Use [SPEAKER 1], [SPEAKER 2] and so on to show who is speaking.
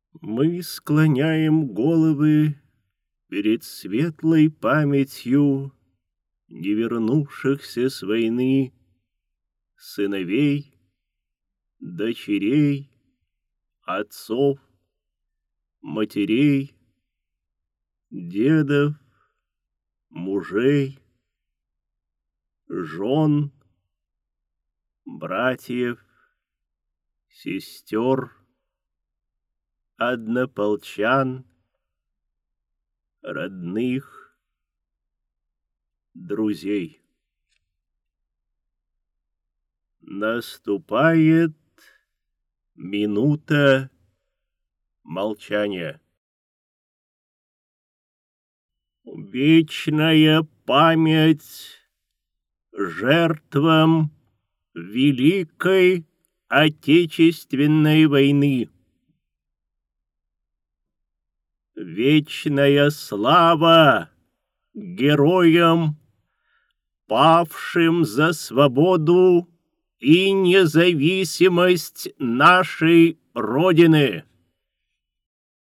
[SPEAKER 1] Мы склоняем головы перед светлой памятью не вернувшихся с войны сыновей, дочерей, отцов, матерей, дедов, мужей, жен, братьев, сестер, однополчан, родных, друзей. Наступает минута молчания. Вечная память жертвам Великой Отечественной войны. Вечная слава героям, павшим за свободу и независимость нашей Родины.